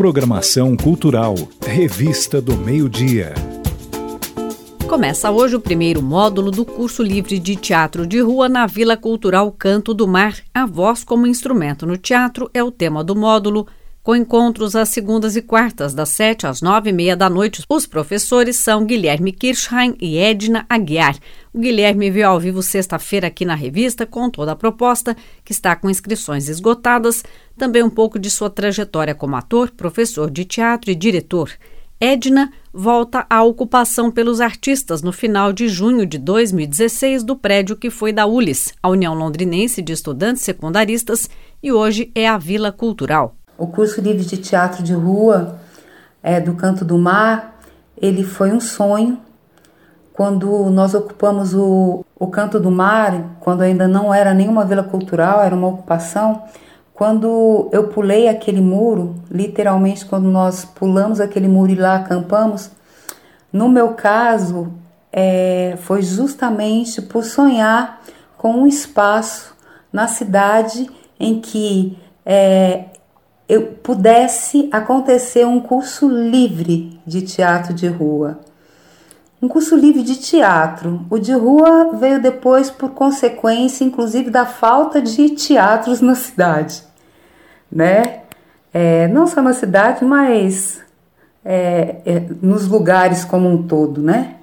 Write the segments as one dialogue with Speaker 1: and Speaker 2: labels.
Speaker 1: Programação Cultural, Revista do Meio-Dia.
Speaker 2: Começa hoje o primeiro módulo do curso livre de teatro de rua na Vila Cultural Canto do Mar. A voz como instrumento no teatro é o tema do módulo, com encontros às segundas e quartas, das 7 às 9h30 da noite. Os professores são Guilherme Kirchheim e Edna Aguiar. O Guilherme veio ao vivo sexta-feira aqui na revista com toda a proposta, que está com inscrições esgotadas, também um pouco de sua trajetória como ator, professor de teatro e diretor. Edna volta à ocupação pelos artistas no final de junho de 2016 do prédio que foi da ULIS, a União Londrinense de Estudantes Secundaristas, e hoje é a Vila Cultural.
Speaker 3: O curso livre de teatro de rua do Canto do Mar, ele foi um sonho. Quando nós ocupamos o Canto do Mar, quando ainda não era nenhuma vila cultural, era uma ocupação, quando eu pulei aquele muro, literalmente quando nós pulamos aquele muro e lá acampamos, no meu caso, foi justamente por sonhar com um espaço na cidade em que pudesse acontecer um curso livre de teatro de rua. Um curso livre de teatro. O de rua veio depois por consequência, inclusive, da falta de teatros na cidade, né? Não só na cidade, mas nos lugares como um todo, né?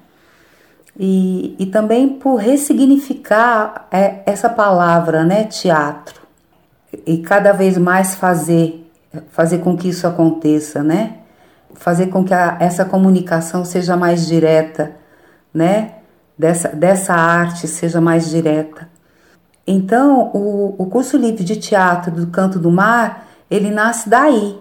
Speaker 3: E também por ressignificar essa palavra, né? Teatro. E cada vez mais fazer com que isso aconteça, né? Fazer com que essa comunicação seja mais direta, né? Dessa arte seja mais direta. Então, o curso livre de teatro do Canto do Mar, ele nasce daí,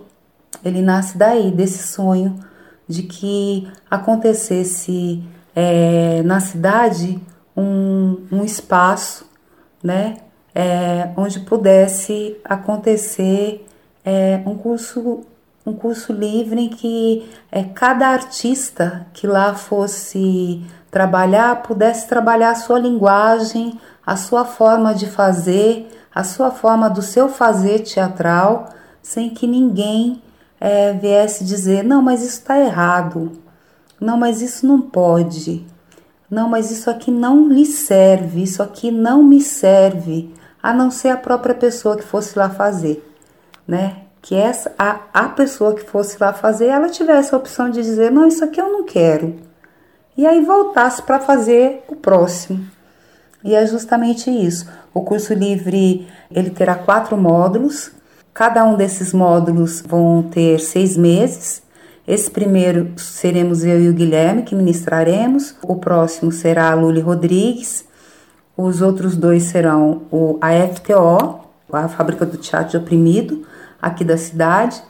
Speaker 3: desse sonho de que acontecesse na cidade um espaço, né? Onde pudesse acontecer um curso livre em que cada artista que lá fosse trabalhar pudesse trabalhar a sua linguagem, a sua forma de fazer, a sua forma do seu fazer teatral, sem que ninguém viesse dizer, não, mas isso está errado, não, mas isso não pode, não, mas isso aqui não lhe serve, isso aqui não me serve, a não ser a própria pessoa que fosse lá fazer, né? Que a pessoa que fosse lá fazer, ela tivesse a opção de dizer, não, isso aqui eu não quero. E aí voltasse para fazer o próximo. E é justamente isso. O curso livre, ele terá 4 módulos. Cada um desses módulos vão ter 6 meses. Esse primeiro seremos eu e o Guilherme que ministraremos. O próximo será a Luli Rodrigues. Os outros 2 serão a FTO, a Fábrica do Teatro de Oprimido, aqui da cidade,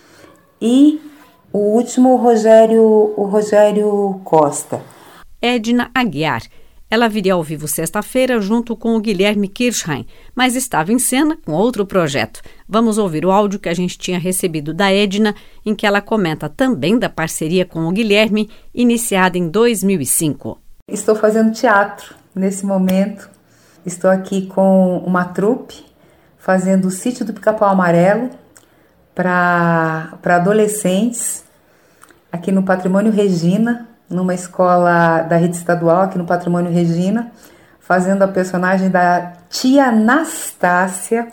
Speaker 3: e o último, o Rogério Costa.
Speaker 2: Edna Aguiar. Ela viria ao vivo sexta-feira junto com o Guilherme Kirchheim, mas estava em cena com outro projeto. Vamos ouvir o áudio que a gente tinha recebido da Edna, em que ela comenta também da parceria com o Guilherme, iniciada em 2005.
Speaker 3: Estou fazendo teatro nesse momento. Estou aqui com uma trupe, fazendo o Sítio do Pica-Pau Amarelo, para adolescentes, aqui no Patrimônio Regina, numa escola da rede estadual, aqui no Patrimônio Regina, fazendo a personagem da tia Anastácia,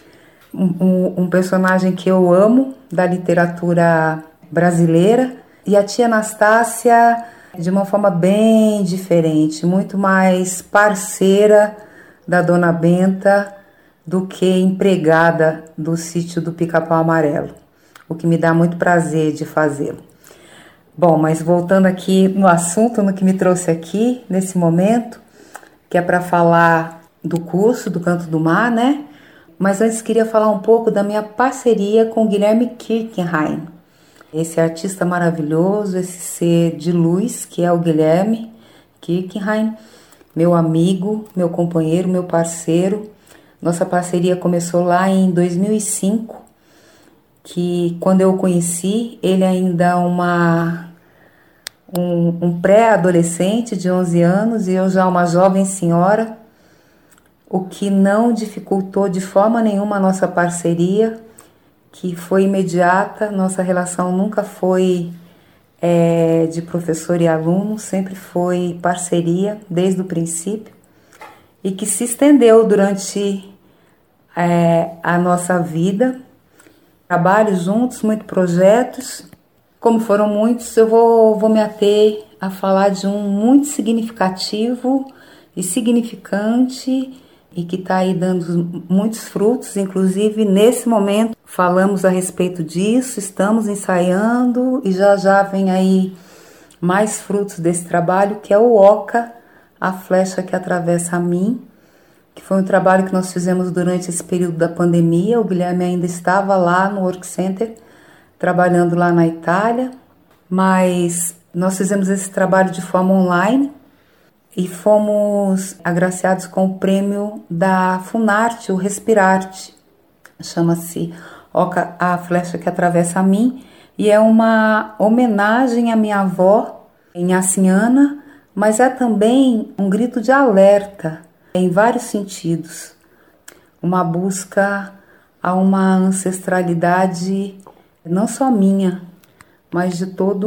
Speaker 3: um personagem que eu amo, da literatura brasileira, e a tia Anastácia de uma forma bem diferente, muito mais parceira da Dona Benta, do que empregada do Sítio do Pica-Pau Amarelo, o que me dá muito prazer de fazê-lo. Bom, mas voltando aqui no assunto, no que me trouxe aqui, nesse momento, que é para falar do curso do Canto do Mar, né? Mas antes queria falar um pouco da minha parceria com o Guilherme Kirchheim, esse artista maravilhoso, esse ser de luz que é o Guilherme Kirchheim, meu amigo, meu companheiro, meu parceiro. Nossa parceria começou lá em 2005, que quando eu o conheci, ele ainda um pré-adolescente de 11 anos e eu já uma jovem senhora, o que não dificultou de forma nenhuma a nossa parceria, que foi imediata. Nossa relação nunca foi de professor e aluno, sempre foi parceria desde o princípio e que se estendeu durante a nossa vida. Trabalho juntos, muitos projetos. Como foram muitos, eu vou me ater a falar de um muito significativo e significante e que está aí dando muitos frutos. Inclusive, nesse momento, falamos a respeito disso, estamos ensaiando e já vem aí mais frutos desse trabalho, que é o Oca, a flecha que atravessa a mim, que foi um trabalho que nós fizemos durante esse período da pandemia. O Guilherme ainda estava lá no Work Center, trabalhando lá na Itália, mas nós fizemos esse trabalho de forma online e fomos agraciados com o prêmio da Funarte, o Respirarte, chama-se Oca, a flecha que atravessa a mim, e é uma homenagem à minha avó, inhaciana, mas é também um grito de alerta, em vários sentidos, uma busca a uma ancestralidade não só minha, mas de todo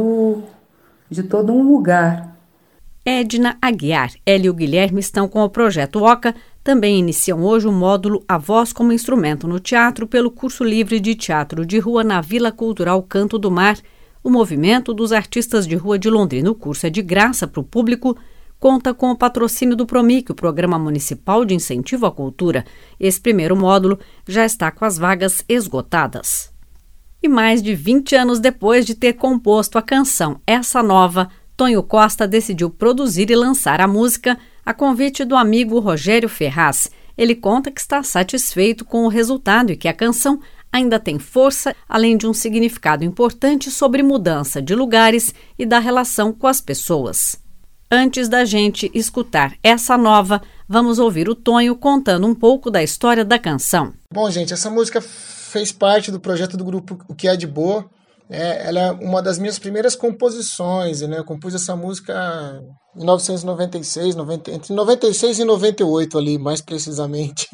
Speaker 3: um lugar.
Speaker 2: Edna Aguiar, ela e o Guilherme estão com o projeto Oca, também iniciam hoje o módulo A Voz como Instrumento no Teatro pelo curso livre de teatro de rua na Vila Cultural Canto do Mar. O movimento dos artistas de rua de Londrina, o curso é de graça para o público, conta com o patrocínio do PROMIC, o Programa Municipal de Incentivo à Cultura. Esse primeiro módulo já está com as vagas esgotadas. E mais de 20 anos depois de ter composto a canção Essa Nova, Tonho Costa decidiu produzir e lançar a música a convite do amigo Rogério Ferraz. Ele conta que está satisfeito com o resultado e que a canção ainda tem força, além de um significado importante sobre mudança de lugares e da relação com as pessoas. Antes da gente escutar Essa Nova, vamos ouvir o Tonho contando um pouco da história da canção.
Speaker 4: Bom, gente, essa música fez parte do projeto do grupo O Que É de Boa. Ela é uma das minhas primeiras composições, né? Eu compus essa música em 1996, entre 96 e 98 ali, mais precisamente.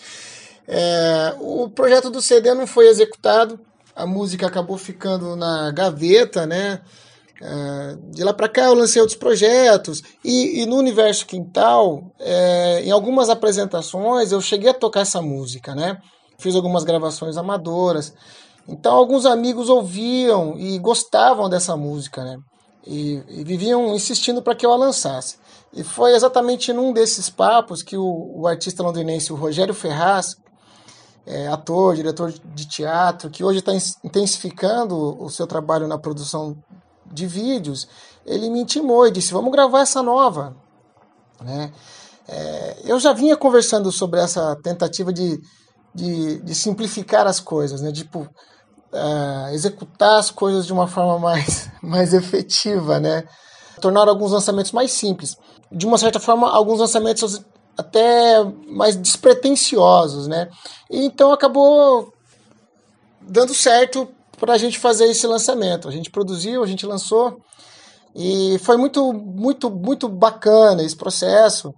Speaker 4: O projeto do CD não foi executado, a música acabou ficando na gaveta, né? De lá para cá eu lancei outros projetos e no Universo Quintal, em algumas apresentações eu cheguei a tocar essa música, né? Fiz algumas gravações amadoras. Então alguns amigos ouviam e gostavam dessa música, né? E viviam insistindo para que eu a lançasse. E foi exatamente num desses papos que o artista londrinense, o Rogério Ferraz, ator, diretor de teatro, que hoje está intensificando o seu trabalho na produção de vídeos, ele me intimou e disse, vamos gravar essa nova, né? Eu já vinha conversando sobre essa tentativa de simplificar as coisas, né? Tipo, executar as coisas de uma forma mais efetiva, né? Tornar alguns lançamentos mais simples. De uma certa forma, alguns lançamentos até mais despretensiosos, né? E então acabou dando certo para a gente fazer esse lançamento. A gente produziu, a gente lançou e foi muito, muito, muito bacana esse processo.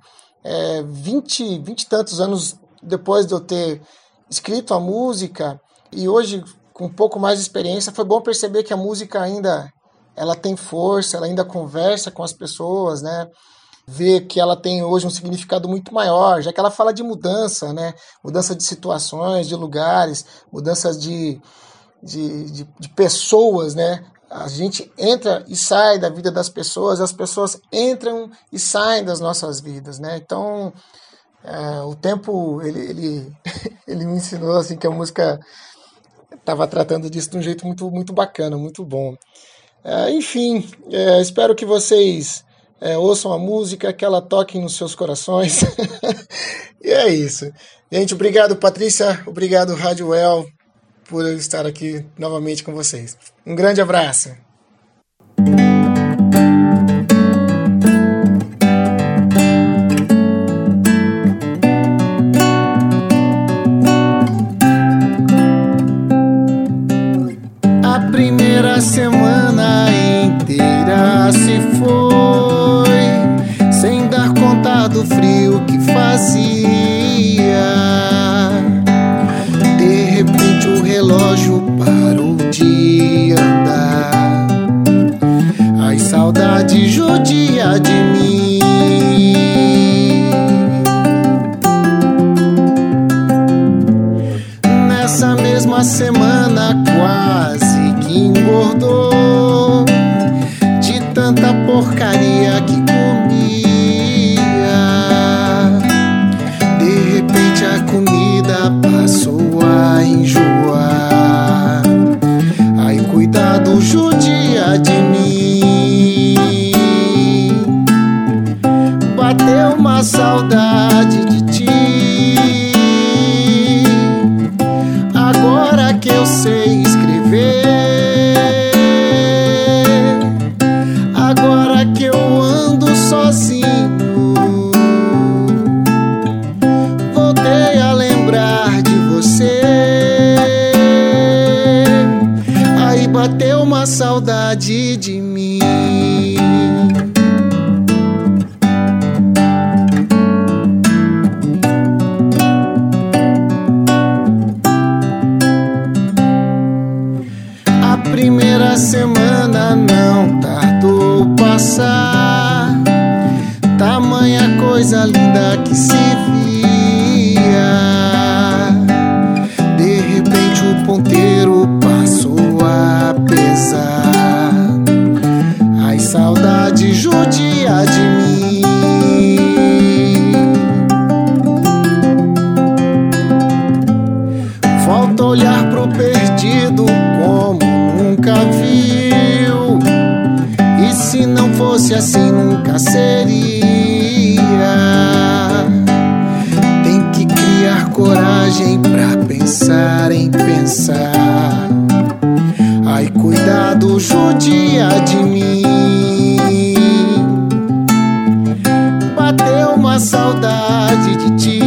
Speaker 4: 20 e tantos anos depois de eu ter escrito a música e hoje com um pouco mais de experiência, foi bom perceber que a música ainda ela tem força, ela ainda conversa com as pessoas, né? Ver que ela tem hoje um significado muito maior, já que ela fala de mudança, né? Mudança de situações, de lugares, mudanças de pessoas, né? A gente entra e sai da vida das pessoas, as pessoas entram e saem das nossas vidas, né? Então, o tempo, ele me ensinou assim, que a música estava tratando disso de um jeito muito, muito bacana, muito bom. Enfim, espero que vocês ouçam a música, que ela toque nos seus corações. E é isso. Gente, obrigado, Patrícia, obrigado, Rádio El, por eu estar aqui novamente com vocês. Um grande abraço.
Speaker 5: A primeira semana inteira se foi, sem dar conta do frio que fazia. De repente o relógio parou de andar. Ai, saudade judia de mim. Nessa mesma semana quase que engordou de tanta porcaria que comia. De repente a comida passou a enjoar. Ai, cuidado judia de mim. Bateu uma saudade de ti. Agora que eu sei escrever, agora que eu ando sozinho, voltei a lembrar de você. Aí bateu uma saudade de mim. Primeira semana não tardou passar, tamanha coisa linda que se via. De repente o ponteiro passou a pesar. Ai, saudade judia de mim. Volta a olhar pro perdido como nunca viu. E se não fosse assim nunca seria. Tem que criar coragem pra pensar em pensar. Ai, cuidado judia de mim. Bateu uma saudade de ti.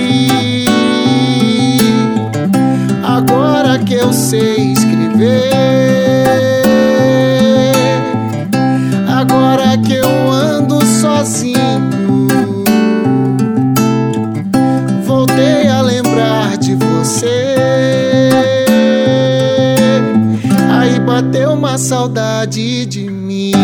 Speaker 5: Agora que eu sei escrever, agora que eu ando sozinho, voltei a lembrar de você. Aí bateu uma saudade de mim.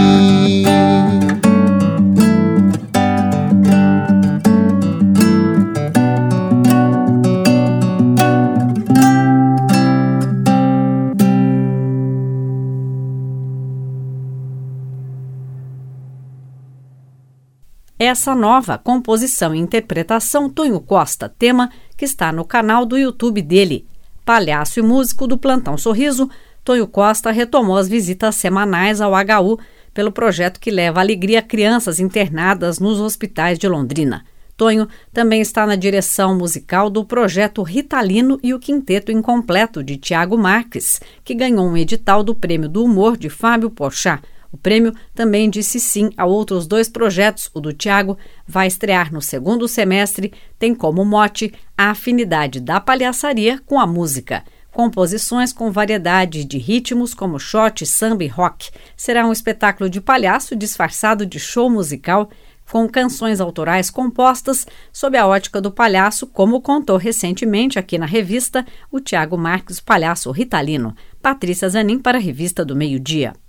Speaker 2: Essa nova composição e interpretação Tonho Costa, tema que está no canal do YouTube dele. Palhaço e músico do Plantão Sorriso, Tonho Costa retomou as visitas semanais ao HU pelo projeto que leva alegria a crianças internadas nos hospitais de Londrina. Tonho também está na direção musical do projeto Ritalino e o Quinteto Incompleto de Thiago Marques, que ganhou um edital do Prêmio do Humor de Fábio Porchat. O prêmio também disse sim a outros 2 projetos. O do Thiago vai estrear no segundo semestre, tem como mote a afinidade da palhaçaria com a música. Composições com variedade de ritmos como shot, samba e rock. Será um espetáculo de palhaço disfarçado de show musical com canções autorais compostas sob a ótica do palhaço, como contou recentemente aqui na revista o Thiago Marques, palhaço Ritalino. Patrícia Zanin para a Revista do Meio Dia.